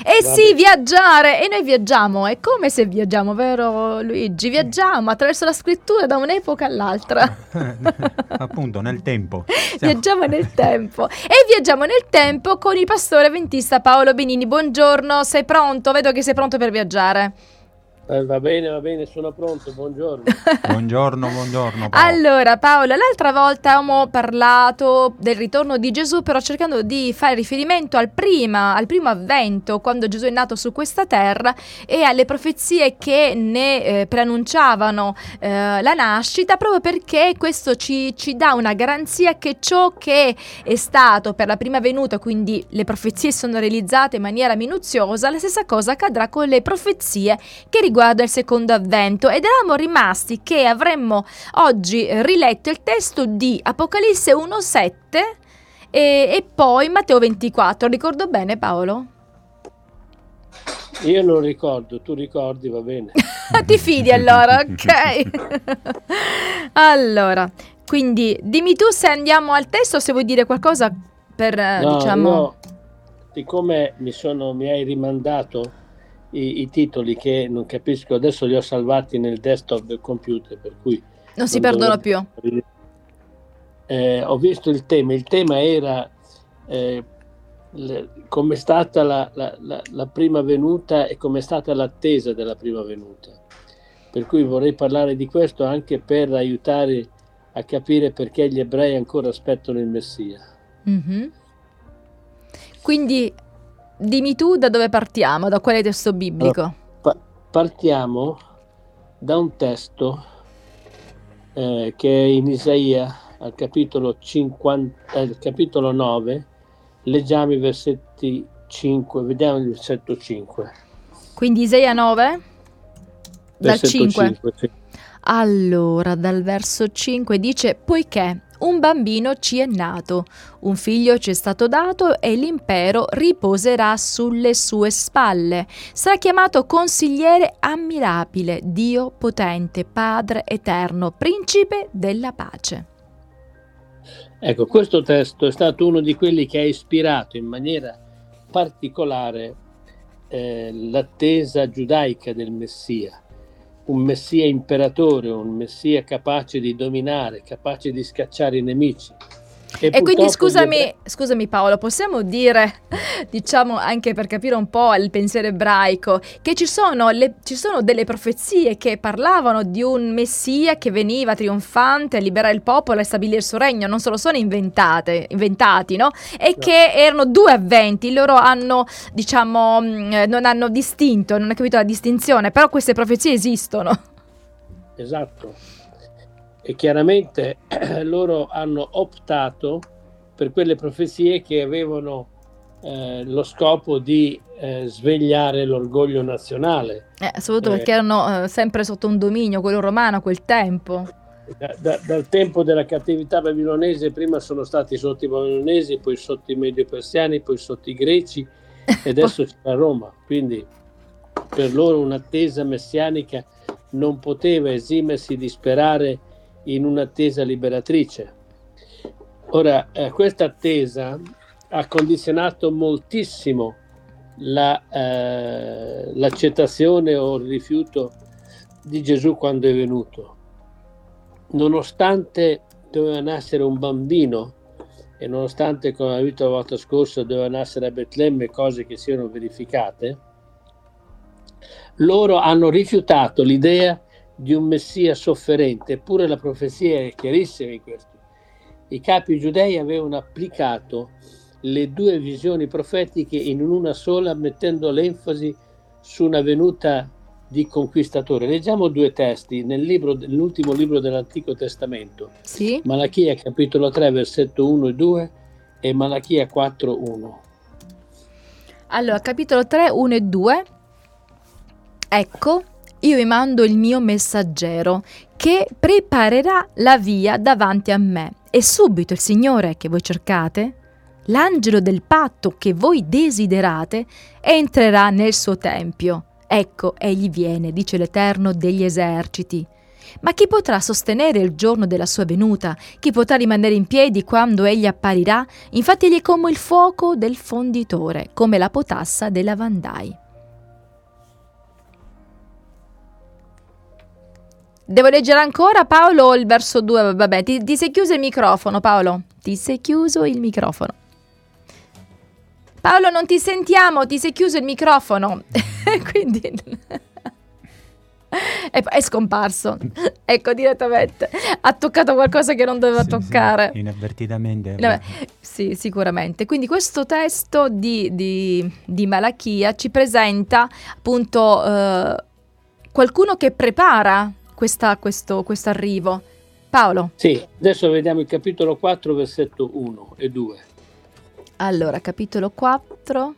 Eh sì, viaggiare, e noi viaggiamo, è come se viaggiamo, vero Luigi? Viaggiamo attraverso la scrittura da un'epoca all'altra. Appunto, nel tempo. Viaggiamo nel tempo. E viaggiamo nel tempo con il pastore avventista Paolo Benini. Buongiorno, sei pronto? Vedo che sei pronto per viaggiare. Va bene, sono pronto, buongiorno. Buongiorno Paolo. Allora Paolo, l'altra volta abbiamo parlato del ritorno di Gesù, però cercando di fare riferimento al primo avvento, quando Gesù è nato su questa terra, e alle profezie che ne preannunciavano la nascita, proprio perché questo ci dà una garanzia che ciò che è stato per la prima venuta, quindi le profezie sono realizzate in maniera minuziosa, la stessa cosa accadrà con le profezie che riguarda il secondo avvento, ed eravamo rimasti che avremmo oggi riletto il testo di Apocalisse 1,7 e poi Matteo 24. Ricordo bene, Paolo? Io non ricordo, tu ricordi, va bene. Ti fidi allora, ok? Allora, quindi dimmi tu se andiamo al testo o se vuoi dire qualcosa per, diciamo... No, siccome mi hai rimandato i titoli che non capisco, adesso li ho salvati nel desktop del computer, per cui non si perdono più. Ho visto il tema era come è stata la prima venuta e come è stata l'attesa della prima venuta, per cui vorrei parlare di questo anche per aiutare a capire perché gli ebrei ancora aspettano il Messia. Mm-hmm. Quindi dimmi tu da dove partiamo, da quale testo biblico? Allora, partiamo da un testo che è in Isaia al capitolo 9, leggiamo i versetti 5, vediamo il versetto 5. Quindi Isaia 9? Dal 5. 5 sì. Allora, dal verso 5 dice: poiché un bambino ci è nato, un figlio ci è stato dato e l'impero riposerà sulle sue spalle. Sarà chiamato consigliere ammirabile, Dio potente, Padre eterno, principe della pace. Ecco, questo testo è stato uno di quelli che ha ispirato in maniera particolare l'attesa giudaica del Messia. Un Messia imperatore, un Messia capace di dominare, capace di scacciare i nemici. E quindi scusami Paolo, possiamo dire, diciamo anche per capire un po' il pensiero ebraico, che ci sono delle profezie che parlavano di un Messia che veniva trionfante a liberare il popolo e stabilire il suo regno, non se lo sono inventati, no? E no. Che erano due avventi, loro hanno, diciamo, non hanno distinto, non hanno capito la distinzione, però queste profezie esistono. Esatto. E chiaramente loro hanno optato per quelle profezie che avevano lo scopo di svegliare l'orgoglio nazionale. Soprattutto perché erano sempre sotto un dominio, quello romano, a quel tempo. Dal tempo della cattività babilonese, prima sono stati sotto i babilonesi, poi sotto i medio-persiani, poi sotto i greci, e adesso c'è a Roma. Quindi per loro un'attesa messianica non poteva esimersi di sperare in un'attesa liberatrice. Ora, questa attesa ha condizionato moltissimo l'accettazione o il rifiuto di Gesù quando è venuto. Nonostante doveva nascere un bambino e nonostante, come abbiamo detto la volta scorsa, doveva nascere a Betlemme, cose che si erano verificate, loro hanno rifiutato l'idea di un Messia sofferente. Eppure la profezia è chiarissima in questo. I capi giudei avevano applicato le due visioni profetiche in una sola, mettendo l'enfasi su una venuta di conquistatore. Leggiamo due testi nell'ultimo libro dell'Antico Testamento. Sì. Malachia capitolo 3 versetto 1 e 2 e Malachia 4 1. Allora, capitolo 3 1 e 2. Ecco, io vi mando il mio messaggero che preparerà la via davanti a me. E subito il Signore che voi cercate, l'angelo del patto che voi desiderate, entrerà nel suo tempio. Ecco, egli viene, dice l'Eterno degli eserciti. Ma chi potrà sostenere il giorno della sua venuta? Chi potrà rimanere in piedi quando egli apparirà? Infatti egli è come il fuoco del fonditore, come la potassa dei lavandai. Devo leggere ancora, Paolo, il verso 2? Vabbè, ti sei chiuso il microfono, Paolo. Ti sei chiuso il microfono. Paolo, non ti sentiamo, ti sei chiuso il microfono. Quindi è scomparso. Ecco, direttamente. Ha toccato qualcosa che non doveva toccare. Sì, inavvertitamente. Sì, sicuramente. Quindi questo testo di Malachia ci presenta appunto qualcuno che prepara questo arrivo. Paolo. Sì, adesso vediamo il capitolo 4, versetto 1 e 2. Allora, capitolo 4.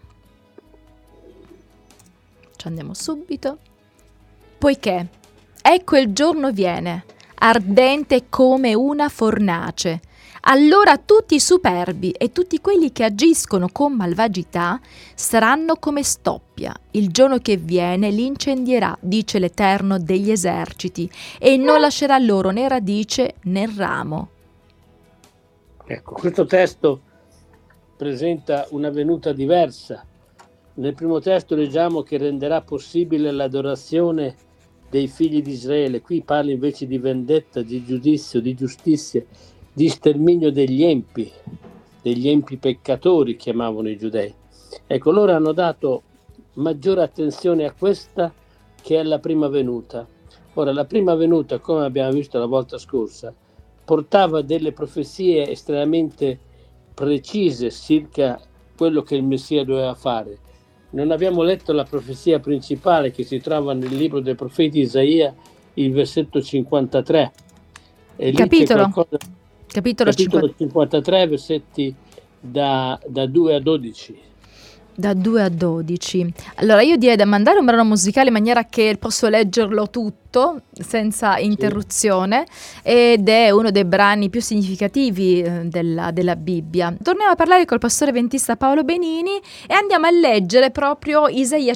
Ci andiamo subito. Poiché, ecco il giorno viene, ardente come una fornace. Allora tutti i superbi e tutti quelli che agiscono con malvagità saranno come stoppia. Il giorno che viene li incendierà, dice l'Eterno degli eserciti, e non lascerà loro né radice né ramo. Ecco, questo testo presenta una venuta diversa. Nel primo testo leggiamo che renderà possibile l'adorazione dei figli di Israele. Qui parla invece di vendetta, di giudizio, di giustizia, di sterminio degli empi peccatori, chiamavano i giudei. Ecco, loro hanno dato maggiore attenzione a questa che alla prima venuta. Ora, la prima venuta, come abbiamo visto la volta scorsa, portava delle profezie estremamente precise circa quello che il Messia doveva fare. Non abbiamo letto la profezia principale che si trova nel libro del profeta Isaia, il versetto 53. E Capitolo 53, versetti da 2 a 12. Da 2 a 12. Allora io direi da mandare un brano musicale in maniera che posso leggerlo tutto senza interruzione, ed è uno dei brani più significativi della Bibbia. Torniamo a parlare col pastore ventista Paolo Benini e andiamo a leggere proprio Isaia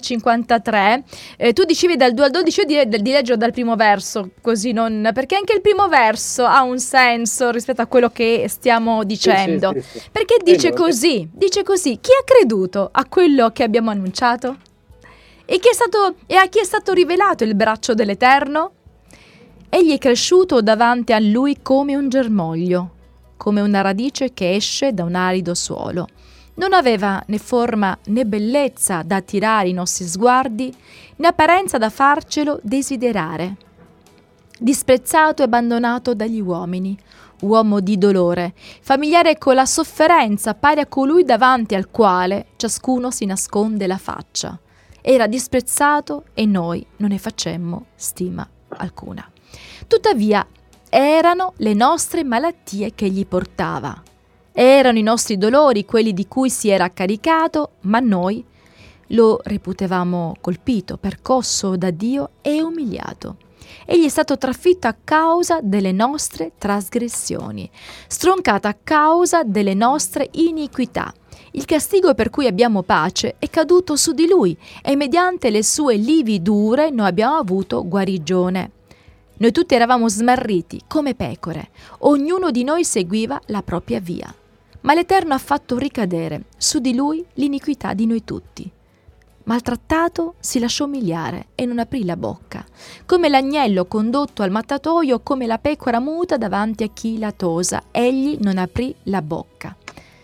53. Tu dicevi dal 2 al 12, io direi di leggerlo dal primo verso, così non, perché anche il primo verso ha un senso rispetto a quello che stiamo dicendo. Sì. Perché dice così, chi ha creduto a quello che abbiamo annunciato? E a chi è stato rivelato il braccio dell'Eterno? Egli è cresciuto davanti a lui come un germoglio, come una radice che esce da un arido suolo. Non aveva né forma né bellezza da attirare i nostri sguardi, né apparenza da farcelo desiderare. Disprezzato e abbandonato dagli uomini, uomo di dolore, familiare con la sofferenza, pari a colui davanti al quale ciascuno si nasconde la faccia. Era disprezzato e noi non ne facemmo stima alcuna. Tuttavia erano le nostre malattie che egli portava. Erano i nostri dolori quelli di cui si era caricato, ma noi lo reputavamo colpito, percosso da Dio e umiliato. Egli è stato trafitto a causa delle nostre trasgressioni, stroncato a causa delle nostre iniquità. Il castigo per cui abbiamo pace è caduto su di lui e mediante le sue lividure noi abbiamo avuto guarigione. Noi tutti eravamo smarriti come pecore, ognuno di noi seguiva la propria via. Ma l'Eterno ha fatto ricadere su di lui l'iniquità di noi tutti. Maltrattato si lasciò umiliare e non aprì la bocca, come l'agnello condotto al mattatoio, come la pecora muta davanti a chi la tosa, egli non aprì la bocca.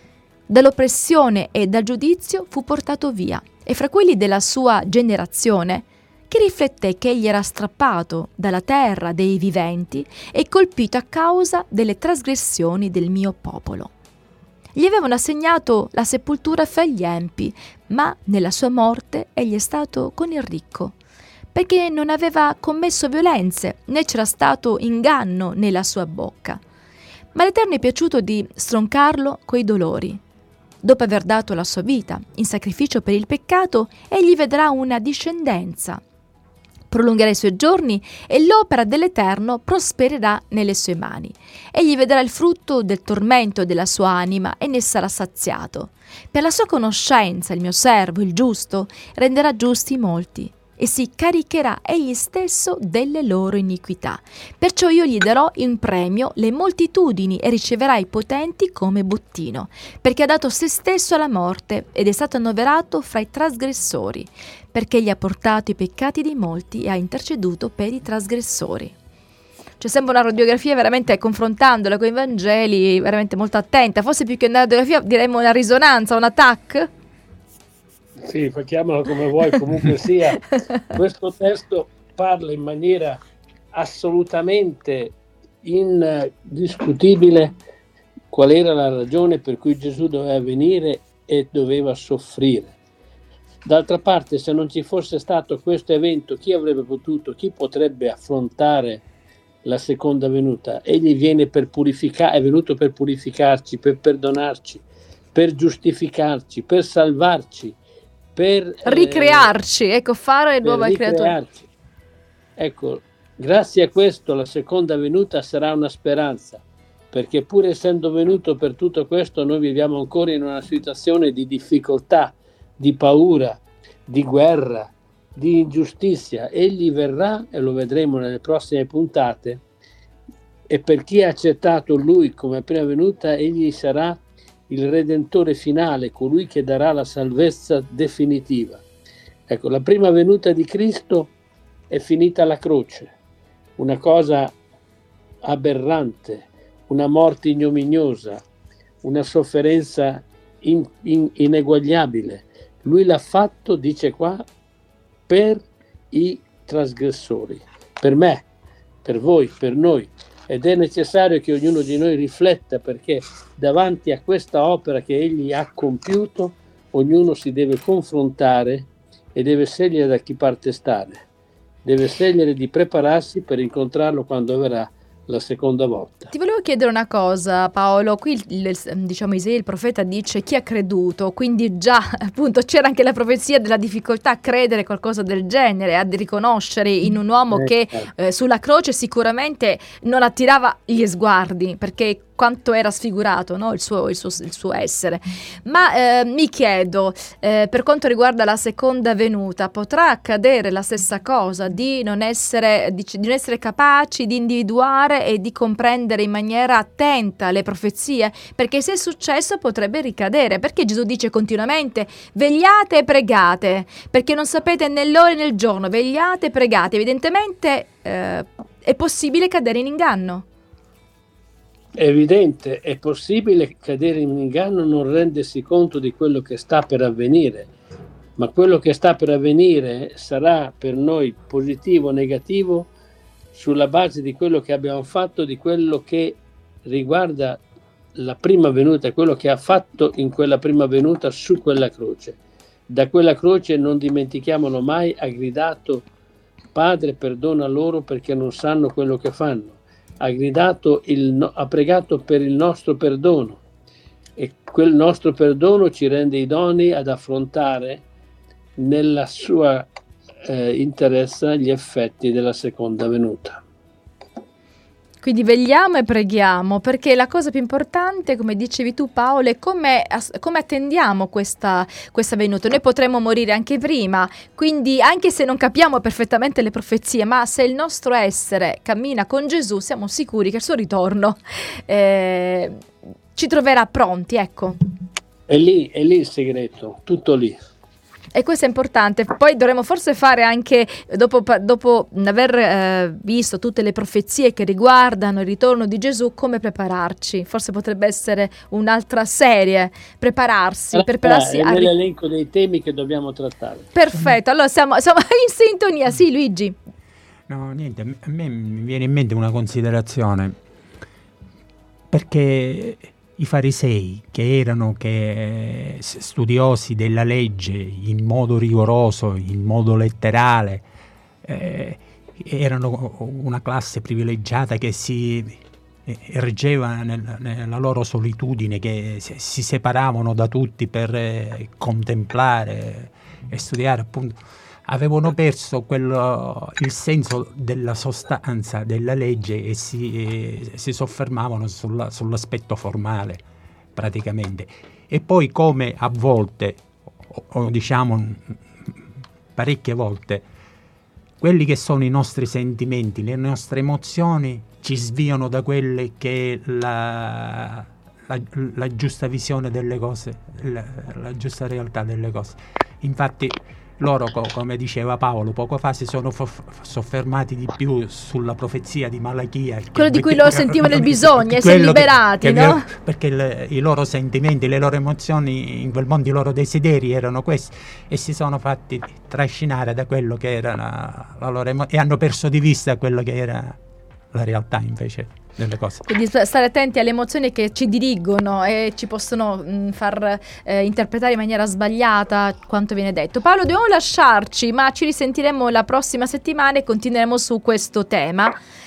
Dall'oppressione e dal giudizio fu portato via, e fra quelli della sua generazione, che rifletté che egli era strappato dalla terra dei viventi e colpito a causa delle trasgressioni del mio popolo. Gli avevano assegnato la sepoltura fra gli empi, ma nella sua morte egli è stato con il ricco, perché non aveva commesso violenze, né c'era stato inganno nella sua bocca. Ma l'Eterno è piaciuto di stroncarlo coi dolori. Dopo aver dato la sua vita in sacrificio per il peccato, egli vedrà una discendenza. Prolungherà i suoi giorni e l'opera dell'Eterno prospererà nelle sue mani. Egli vedrà il frutto del tormento della sua anima e ne sarà saziato. Per la sua conoscenza il mio servo, il giusto, renderà giusti molti. e si caricherà egli stesso delle loro iniquità. Perciò io gli darò in premio le moltitudini e riceverà i potenti come bottino, perché ha dato se stesso alla morte ed è stato annoverato fra i trasgressori, perché gli ha portato i peccati di molti e ha interceduto per i trasgressori. C'è sempre una radiografia veramente, confrontandola con i Vangeli, veramente molto attenta, forse più che una radiografia diremmo una risonanza, un attack. Sì, chiamalo come vuoi, comunque sia, questo testo parla in maniera assolutamente indiscutibile qual era la ragione per cui Gesù doveva venire e doveva soffrire. D'altra parte, se non ci fosse stato questo evento, chi potrebbe affrontare la seconda venuta? Egli viene per purificare, è venuto per purificarci, per perdonarci, per giustificarci, per salvarci, per ricrearci, fare nuova creatura. Ecco, grazie a questo la seconda venuta sarà una speranza, perché pur essendo venuto per tutto questo, noi viviamo ancora in una situazione di difficoltà, di paura, di guerra, di ingiustizia. Egli verrà, e lo vedremo nelle prossime puntate, e per chi ha accettato lui come prima venuta, egli sarà il Redentore finale, colui che darà la salvezza definitiva. Ecco, la prima venuta di Cristo è finita alla croce, una cosa aberrante, una morte ignominiosa, una sofferenza ineguagliabile. Lui l'ha fatto, dice qua, per i trasgressori, per me, per voi, per noi. Ed è necessario che ognuno di noi rifletta, perché davanti a questa opera che egli ha compiuto, ognuno si deve confrontare e deve scegliere da chi parte stare. Deve scegliere di prepararsi per incontrarlo quando verrà la seconda volta. Ti volevo chiedere una cosa, Paolo. Qui Isaia, il profeta, dice chi ha creduto, quindi già appunto c'era anche la profezia della difficoltà a credere qualcosa del genere, a riconoscere in un uomo che sulla croce sicuramente non attirava gli sguardi, perché quanto era sfigurato, no? il suo essere. Ma mi chiedo, per quanto riguarda la seconda venuta, potrà accadere la stessa cosa, di non essere capaci di individuare e di comprendere in maniera attenta le profezie? Perché se è successo potrebbe ricadere, perché Gesù dice continuamente vegliate e pregate, perché non sapete né l'ora né il giorno, vegliate e pregate. Evidentemente è possibile cadere in inganno. È evidente, è possibile cadere in inganno, non rendersi conto di quello che sta per avvenire, ma quello che sta per avvenire sarà per noi positivo o negativo sulla base di quello che abbiamo fatto, di quello che riguarda la prima venuta e quello che ha fatto in quella prima venuta su quella croce. Da quella croce, non dimentichiamolo mai, ha gridato: Padre, perdona loro perché non sanno quello che fanno. Ha pregato per il nostro perdono, e quel nostro perdono ci rende idonei ad affrontare nella sua interezza gli effetti della seconda venuta. Quindi vegliamo e preghiamo, perché la cosa più importante, come dicevi tu Paolo, è come attendiamo questa venuta. Noi potremmo morire anche prima, quindi anche se non capiamo perfettamente le profezie, ma se il nostro essere cammina con Gesù, siamo sicuri che il suo ritorno ci troverà pronti, ecco. È lì il segreto, tutto lì. E questo è importante. Poi dovremmo forse fare anche, dopo aver visto tutte le profezie che riguardano il ritorno di Gesù, come prepararci. Forse potrebbe essere un'altra serie, prepararsi. È nell'elenco dei temi che dobbiamo trattare. Perfetto, allora siamo in sintonia. Sì, Luigi. No, niente, a me mi viene in mente una considerazione, perché i farisei, che erano studiosi della legge in modo rigoroso, in modo letterale, erano una classe privilegiata che si ergeva nella loro solitudine, che si separavano da tutti per contemplare e studiare, appunto. Avevano perso il senso della sostanza della legge e si soffermavano sull'aspetto formale, praticamente. E poi, come a volte, o diciamo parecchie volte, quelli che sono i nostri sentimenti, le nostre emozioni ci sviano da quelle che è la giusta visione delle cose, la giusta realtà delle cose. Infatti loro, come diceva Paolo poco fa, si sono soffermati di più sulla profezia di Malachia, quello di cui loro sentivano il bisogno, essere liberati, no? Perché i loro sentimenti, le loro emozioni in quel mondo, i loro desideri erano questi, e si sono fatti trascinare da quello che era la loro emozione, e hanno perso di vista quello che era la realtà invece delle cose. Quindi stare attenti alle emozioni che ci dirigono e ci possono far interpretare in maniera sbagliata quanto viene detto. Paolo, dobbiamo lasciarci, ma ci risentiremo la prossima settimana e continueremo su questo tema.